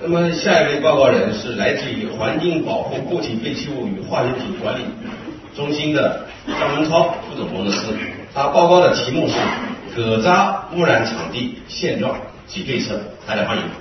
那么下一位报告人是来自于环境保护固体废弃物与化学品管理中心的张文超副总工程师，他报告的题目是葛渣污染场地现状及对策，大家欢迎。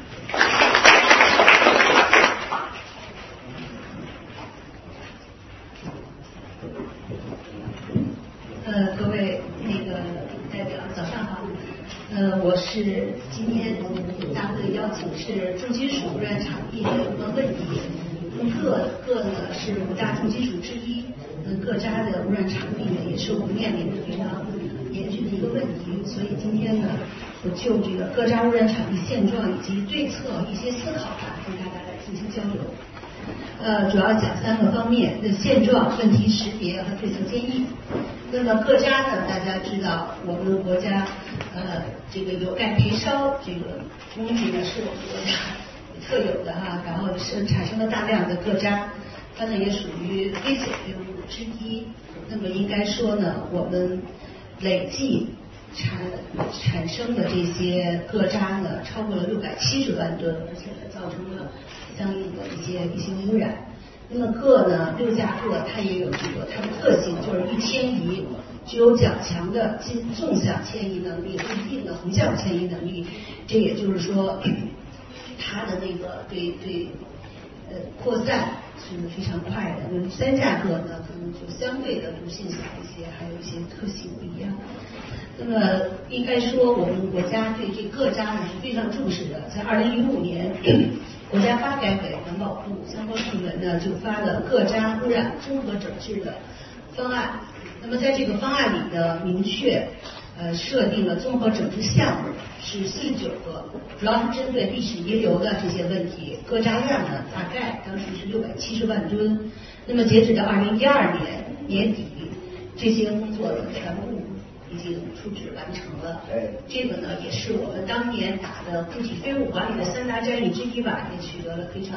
各位代表早上好。我是今天大会的邀请是重金属污染场地的有关问题。铬呢是5大重金属之一，铬渣的污染场地呢也是我们面临的非常严峻的一个问题。所以今天呢，我就这个铬渣污染场地现状以及对策一些思考跟大家来进行交流。主要讲3个方面的现状、问题识别和对策建议。那么铬渣呢，大家知道我们国家这个有盖培烧这个工艺呢是我们国家特有的哈，然后是产生了大量的铬渣，它呢也属于危险废物之一。那么应该说呢，我们累计产生的这些铬渣呢超过了670万吨，而且呢造成了相应的一些污染。那么铬呢，6价铬它也有这个它的特性，就是易迁移，具有较强的纵向迁移能力和一定的横向迁移能力。这也就是说，它的那个对扩散是非常快的。那么3价铬呢，可能就相对的毒性小一些，还有一些特性不一样。那么应该说，我们国家对这铬渣呢是非常重视的。在2015年，国家发改委、环保部相关部门呢就发了铬渣污染综合整治的方案。那么在这个方案里呢，明确设定了综合整治项目是49个，主要是针对历史遗留的这些问题。铬渣量呢，大概当时是670万吨。那么截止到2012年年底，这些工作呢全部已经处置完成了。这个呢也是我们当年打的固体废物管理的3大战役之一吧，也取得了非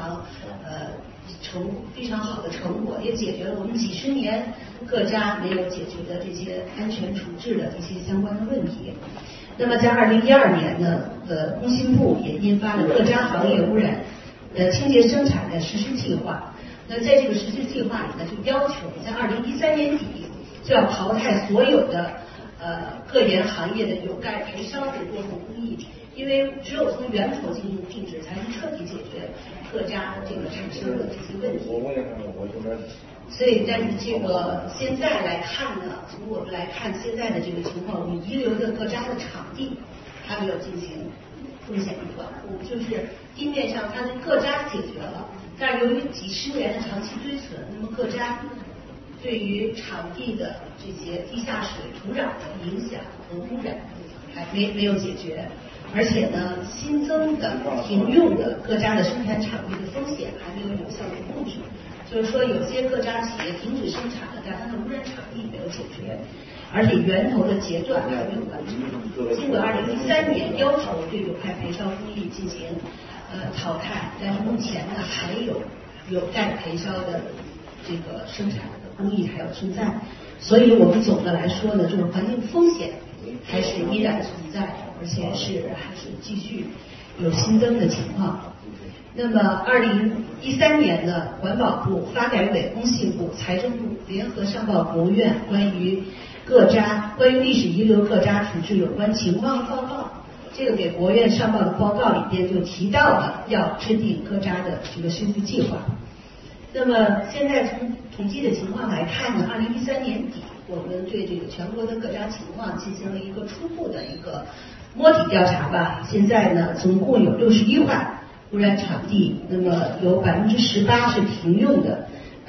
常好的成果，也解决了我们几十年铬渣没有解决的这些安全处置的这些相关的问题。那么在2012年呢，工信部也印发了铬渣行业污染清洁生产的实施计划。那在这个实施计划里呢，就要求在2013年底就要淘汰所有的铬研行业的有盖培烧的多种工艺，因为只有从源头进行禁止，才能彻底解决铬渣这个产生的这些问题。所以在这个现在来看呢，从我们来看现在的这个情况，我们遗留的铬渣的场地还没有进行风险的管控，就是地面上它的铬渣解决了，但是由于几十年的长期堆存，那么铬渣对于场地的这些地下水、土壤的影响和污染还没有解决，而且呢，新增的停用的铬渣的生产场地的风险还没有有效的控制。就是说，有些铬渣企业停止生产了，但它的污染场地没有解决，而且源头的截断还没有完成。尽管2013年要求对有盖培烧工艺进行淘汰，但是目前呢还有盖培烧的这个生产的工艺还有存在，所以我们总的来说呢，就是环境风险还是依然存在的，而且还是继续有新增的情况。那么2013年呢，环保部、发改委、工信部、财政部联合上报国务院关于历史遗留铬渣处置有关情况报告，这个给国务院上报的报告里边就提到了要制定铬渣的这个修复计划。那么现在从统计的情况来看呢，2013年底我们对这个全国的铬渣情况进行了一个初步的一个摸底调查吧。现在呢，总共有61块污染场地，那么有18%是停用的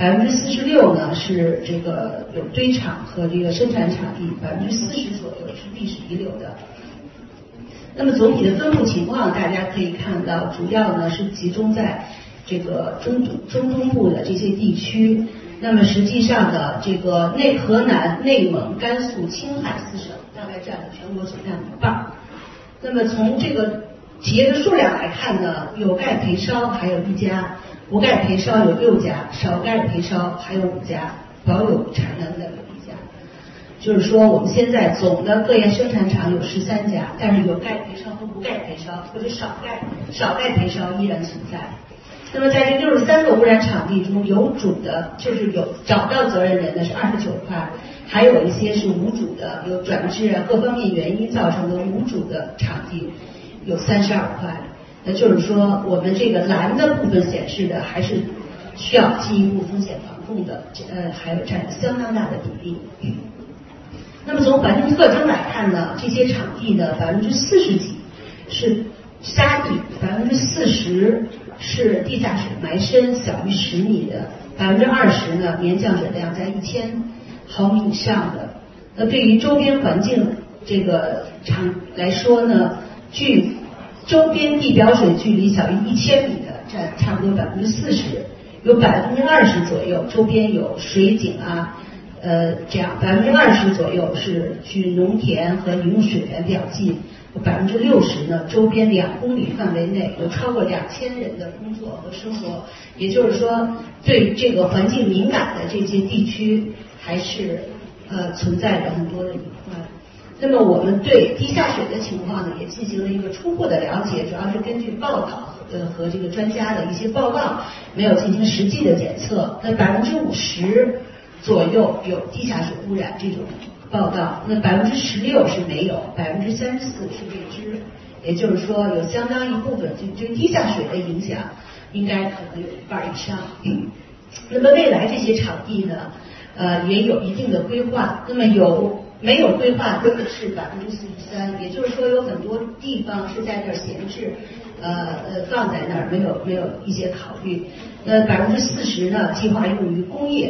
，46%呢是这个有堆场和这个生产场地，40%左右是历史遗留的。那么总体的分布情况，大家可以看到，主要呢是集中在这个中东部的这些地区。那么实际上呢，这个河南、内蒙、甘肃、青海4省大概占了全国总量的1半。那么从这个企业的数量来看呢，有盖培烧还有1家，无盖培烧有6家，少盖培烧还有5家，保有产能的有1家。就是说，我们现在总的铬研生产厂有13家，但是有盖培烧和无盖培烧或者少盖培烧依然存在。那么在这63个污染场地中，有主的就是有找到责任人的是29块，还有一些是无主的，有转制啊各方面原因造成的无主的场地有32块。那就是说，我们这个蓝的部分显示的还是需要进一步风险防控的，还有占相当大的比例。那么从环境特征来看呢，这些场地的40%几是沙地，40%是地下水埋深小于10米的，20%呢年降水量在1000毫米以上的。那对于周边环境这个场来说呢，距周边地表水距离小于1000米的占差不多40%，有20%左右周边有水井啊，这样20%左右是距农田和饮用水源比较近，有60%呢周边2公里范围内有超过2000人的工作和生活，也就是说对这个环境敏感的这些地区还是存在着很多的隐患。那么我们对地下水的情况呢也进行了一个初步的了解，主要是根据报道和这个专家的一些报告，没有进行实际的检测。那50%左右有地下水污染这种报道，那16%是没有，34%是未知。也就是说，有相当一部分就地下水的影响，应该可能有1半以上。那么未来这些场地呢，也有一定的规划。那么没有规划的是43%，也就是说有很多地方是在这儿闲置，放在那儿没有一些考虑。40%呢计划用于工业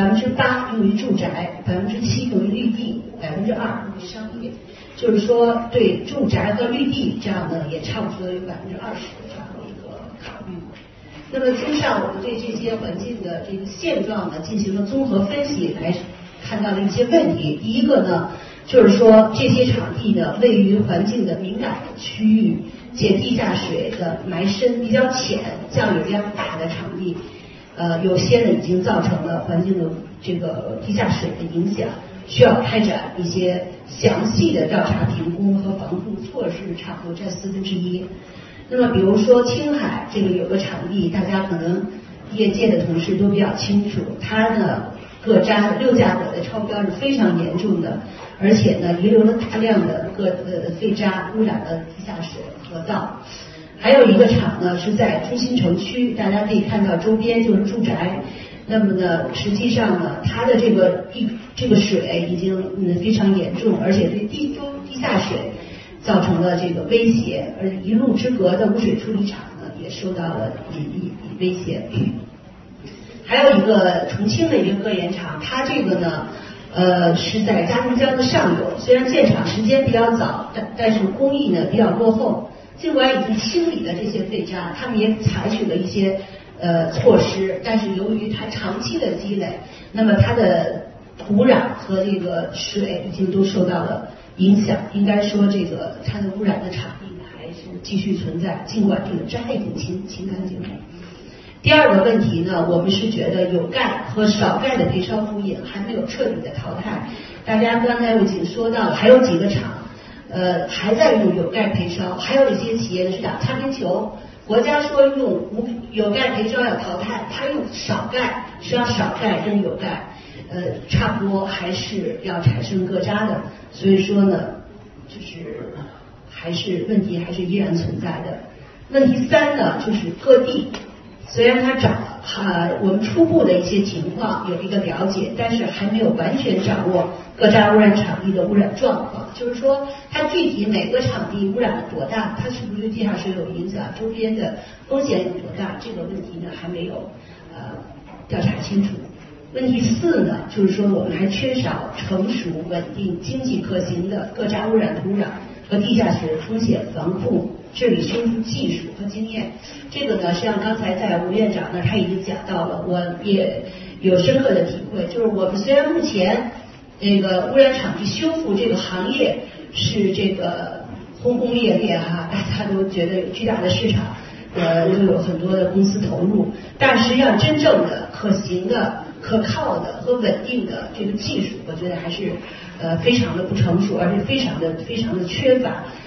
，8%用于住宅，7%用于绿地，2%用于商业。就是说对住宅和绿地这样呢也差不多有20%这样的一个考虑。那么综上我们对这些环境的这个现状呢进行了综合分析，来看到了一些问题。第一个呢，就是说这些场地呢位于环境的敏感的区域，且地下水的埋深比较浅，降雨量大的场地，有些呢已经造成了环境的这个地下水的影响，需要开展一些详细的调查评估和防护措施，差不多占1/4。那么比如说青海这个有个场地，大家可能业界的同事都比较清楚，它呢6价铬的超标是非常严重的，而且呢遗留了大量的废渣，污染了地下水河道。还有一个厂呢是在中心城区，大家可以看到周边就是住宅，那么呢实际上呢它的这个水已经非常严重，而且对地下水造成了这个威胁，而一路之隔的污水处理厂呢也受到了威胁。还有一个重庆的一个科研厂，它这个呢是在嘉陵江的上游，虽然建厂时间比较早，但是工艺呢比较落后。尽管已经清理了这些废渣，他们也采取了一些措施，但是由于它长期的积累，那么它的土壤和这个水已经都受到了影响。应该说这个它的污染的场地还是继续存在，尽管这个渣已经清干净了。第二个问题呢，我们是觉得有盖和少盖的培烧污引还没有彻底的淘汰。大家刚才我已经说到了，还有几个厂还在用有盖培烧，还有一些企业是打擦边球。国家说用有盖培烧要淘汰，它用少盖，实际上少盖跟有盖差不多还是要产生各渣的。所以说呢，就是问题还是依然存在的。问题3呢，就是各地虽然我们初步的一些情况有一个了解，但是还没有完全掌握各渣污染场地的污染状况。就是说它具体哪个场地污染了多大，它是不是对地下水有影响，周边的风险有多大，这个问题呢还没有调查清楚。问题4呢，就是说我们还缺少成熟、稳定、经济可行的各渣污染土壤和地下水风险防控、治理修复技术和经验。这个呢，实际上刚才在吴院长那他已经讲到了，我也有深刻的体会。就是我们虽然目前这个污染场地修复这个行业是这个轰轰烈烈哈，大家都觉得有巨大的市场，又有很多的公司投入，但实际上真正的可行的、可靠的和稳定的这个技术，我觉得还是非常的不成熟，而且非常的缺乏。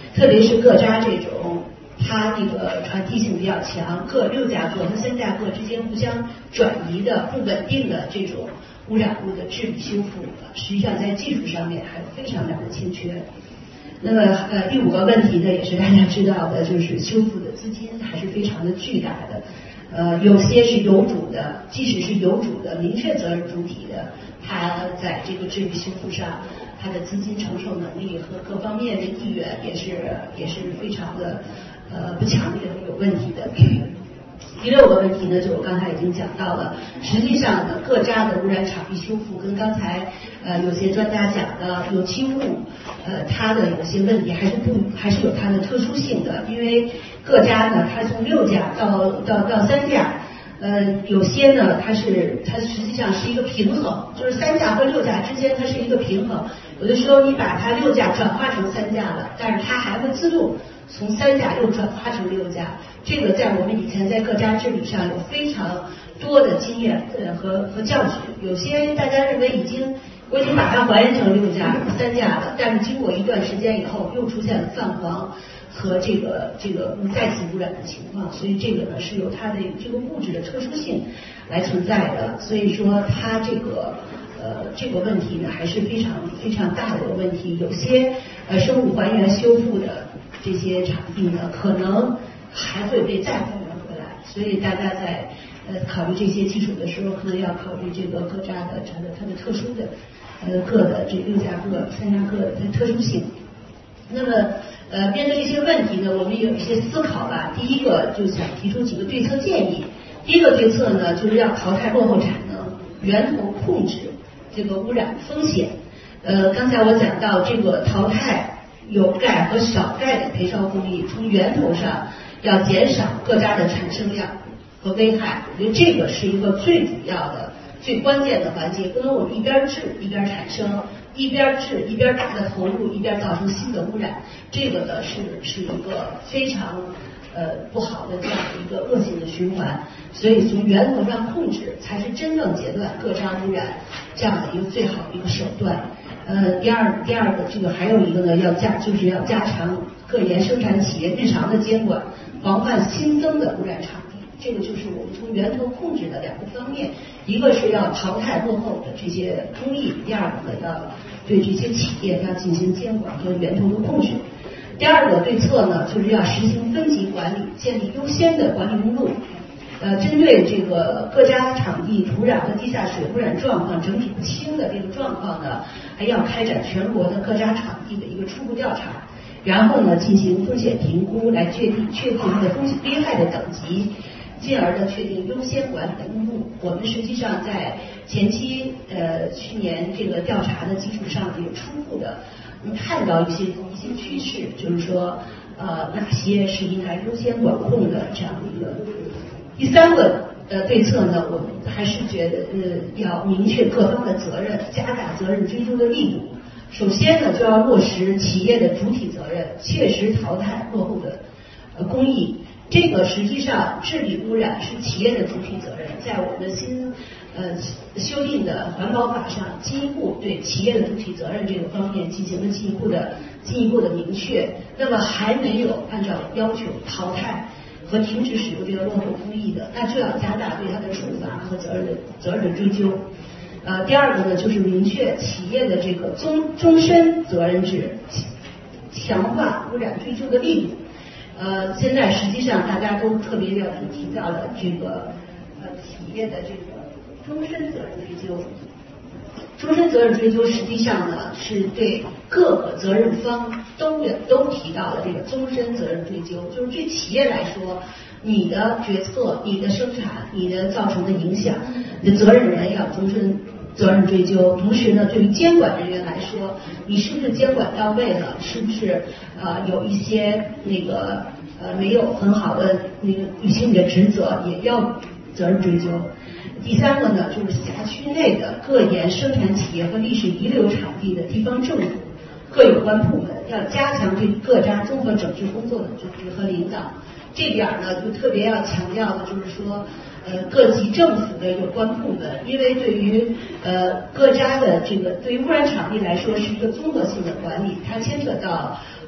特别是各家这种它这个传递性比较强，各6价各和3价各之间互相转移的不稳定的这种污染物的治理修复，实际上在技术上面还非常的欠缺。那么第5个问题呢，也是大家知道的，就是修复的资金还是非常的巨大的。有些是有主的，即使是有主的明确责任主体的，它在这个治理修复上，它的资金承受能力和各方面的意愿也是非常的不强烈和有问题的。第6个问题呢，就我刚才已经讲到了，实际上呢，各家的污染场地修复跟刚才有些专家讲的有机物，它的有些问题还是有它的特殊性的，因为各家呢，它从6价到3价，有些呢，它实际上是一个平衡，就是3价和6价之间它是一个平衡。有的时候你把它6价转化成3价了，但是它还会自动从3价又转化成6价。这个在我们以前在各家治理上有非常多的经验和教训。有些大家认为我已经把它还原成6价3价了，但是经过一段时间以后，又出现了泛黄和这个再次污染的情况，所以这个呢是由它的这个物质的特殊性来存在的。所以说它这个问题呢还是非常非常大的一个问题。有些生物还原修复的这些场地呢，可能还会被再还原回来，所以大家在考虑这些基础的时候，可能要考虑这个各家的它的特殊的各的这6价各3价各的特殊性。那么面对这些问题呢，我们有一些思考吧。第一个就想提出几个对策建议。第一个对策呢，就是要淘汰落后产能，源头控制这个污染风险。刚才我讲到这个淘汰有盖和少盖的培烧工艺，从源头上要减少各家的产生量和危害。我觉得这个是一个最主要的、最关键的环节，不能我们一边治一边产生，一边治一边大的投入，一边造成新的污染。这个呢是一个非常不好的这样的一个恶性的循环。所以从源头上控制才是真正截断各家污染这样的一个最好的一个手段。第二个这个还有一个呢，就是要加强各研生产企业日常的监管，防范新增的污染场地。这个就是我们从源头控制的2个方面，一个是要淘汰落后的这些工艺，第二个呢要对这些企业要进行监管和源头的控制。第二个对策呢，就是要实行分级管理，建立优先的管理目录。针对这个各家场地土壤和地下水污染状况整体不清的这个状况呢，还要开展全国的各家场地的一个初步调查，然后呢进行风险评估，来确定它的风险危害的等级，进而呢确定优先管理的目录。我们实际上在前期去年这个调查的基础上，也初步的看到一些趋势，就是说哪些是应该优先管控的这样的一个。第3个对策呢，我们还是觉得要明确各方的责任，加大责任追究的力度。首先呢，就要落实企业的主体责任，切实淘汰落后的工艺。这个实际上治理污染是企业的主体责任，在我们新修订的环保法上，进一步对企业的主体责任这个方面进行了进一步的明确。那么还没有按照要求淘汰和停止使用这个落后工艺的，那就要加大对它的处罚和责任的追究。第二个呢，就是明确企业的这个终身责任制，强化污染追究的力度。现在实际上大家都特别要提到了这个企业的这个终身责任追究。终身责任追究实际上呢，是对各个责任方都提到了这个终身责任追究，就是对企业来说，你的决策、你的生产、你的造成的影响，你的责任人要终身责任追究。同时呢，对于监管人员来说，你是不是监管到位了？是不是有一些没有很好的履行你的职责，也要责任追究。第3个呢，就是辖区内的各研生产企业和历史遗留场地的地方政府各有关部门要加强对各家综合整治工作的组织和领导。这点呢，就特别要强调的就是说，各级政府的有关部门，因为对于各家的对于污染场地来说是一个综合性的管理，它牵扯到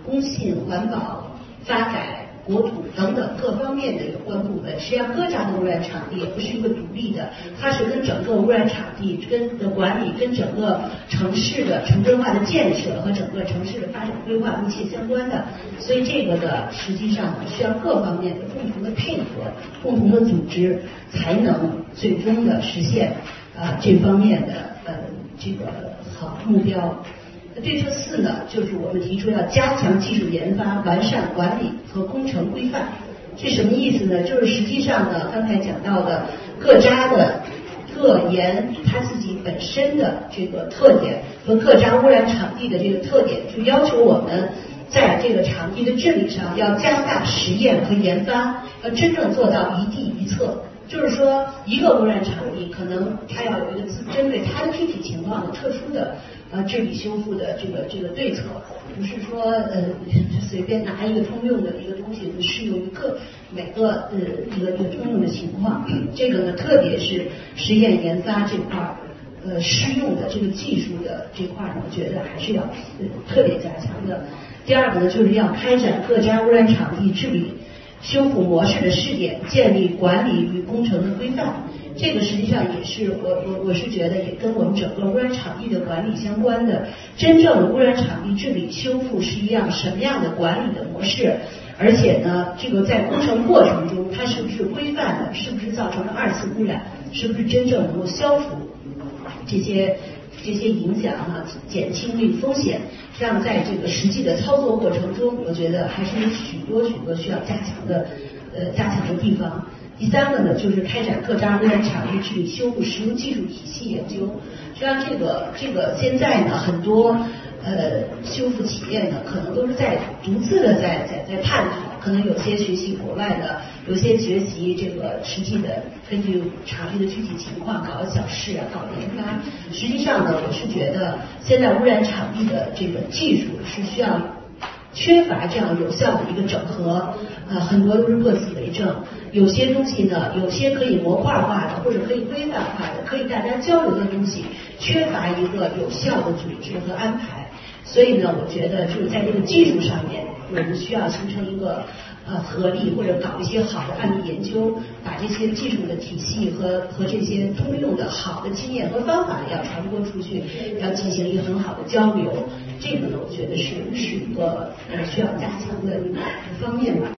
工信、环保、发改、国土等等各方面的有关部门。实际上，各家的污染场地也不是一个独立的，它是跟整个污染场地的管理、跟整个城市的城镇化的建设和整个城市的发展规划密切相关的。所以这个的实际上需要各方面的共同的配合、共同的组织，才能最终的实现这方面的这个好目标。对策4呢，就是我们提出要加强技术研发、完善管理和工程规范。这什么意思呢？就是实际上呢，刚才讲到的各家的各研它自己本身的这个特点和各家污染场地的这个特点，就要求我们在这个场地的治理上要加大实验和研发，要真正做到一地一策。就是说，一个污染场地可能它要有一个针对它的具体情况的特殊的治理修复的这个对策，不是说随便拿一个通用的一个东西适用于每个一个通用的情况。这个呢，特别是实验研发这块适用的这个技术的这块呢，我觉得还是要特别加强的。第二个呢，就是要开展各家污染场地治理修复模式的试点，建立管理与工程的规范。这个实际上也是我是觉得也跟我们整个污染场地的管理相关的。真正的污染场地治理修复是一样什么样的管理的模式？而且呢，这个在工程过程中它是不是规范的？是不是造成了2次污染？是不是真正能够消除这些影响减轻这个风险？这样在这个实际的操作过程中，我觉得还是有许多需要加强的地方。第3个呢，就是开展各家污染场地治理修复实用技术体系研究。实际上，这个现在呢，很多修复企业呢，可能都是在独自的在探讨，可能有些学习国外的，有些学习这个实际的，根据场地的具体情况搞小试搞研发。实际上呢，我是觉得现在污染场地的这个技术是需要缺乏这样有效的一个整合，很多都是各自为政。有些东西呢，有些可以模块化的，或者可以规范化的，可以大家交流的东西，缺乏一个有效的组织和安排。所以呢，我觉得就是在这个技术上面，我们需要形成一个合力，或者搞一些好的案例研究，把这些技术的体系和这些通用的好的经验和方法要传播出去，要进行一个很好的交流。这个呢，我觉得是一个需要加强的一个方面吧。